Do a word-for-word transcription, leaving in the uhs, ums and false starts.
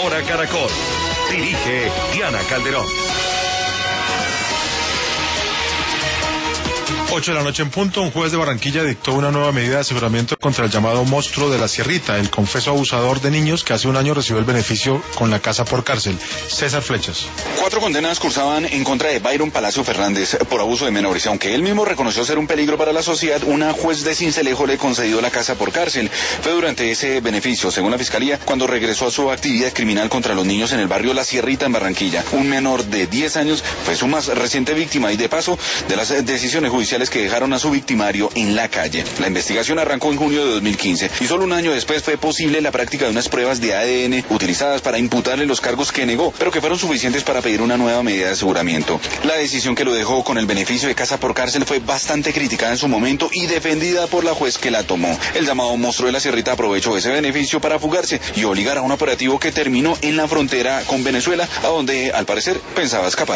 Hora Caracol. Dirige Diana Calderón. ocho de la noche en punto, un juez de Barranquilla dictó una nueva medida de aseguramiento contra el llamado monstruo de la Sierrita, el confeso abusador de niños que hace un año recibió el beneficio con la casa por cárcel. César Flechas. Cuatro condenas cursaban en contra de Byron Palacio Fernández por abuso de menores. Aunque él mismo reconoció ser un peligro para la sociedad, una juez de Sincelejo le concedió la casa por cárcel. Fue durante ese beneficio, según la Fiscalía, cuando regresó a su actividad criminal contra los niños en el barrio La Sierrita en Barranquilla. Un menor de diez años fue su más reciente víctima y, de paso, de las decisiones judiciales que dejaron a su victimario en la calle. La investigación arrancó en junio de dos mil quince y solo un año después fue posible la práctica de unas pruebas de A D N utilizadas para imputarle los cargos que negó, pero que fueron suficientes para pedir una nueva medida de aseguramiento. La decisión que lo dejó con el beneficio de casa por cárcel fue bastante criticada en su momento y defendida por la juez que la tomó. El llamado monstruo de la Sierrita aprovechó ese beneficio para fugarse y obligar a un operativo que terminó en la frontera con Venezuela, a donde al parecer pensaba escapar.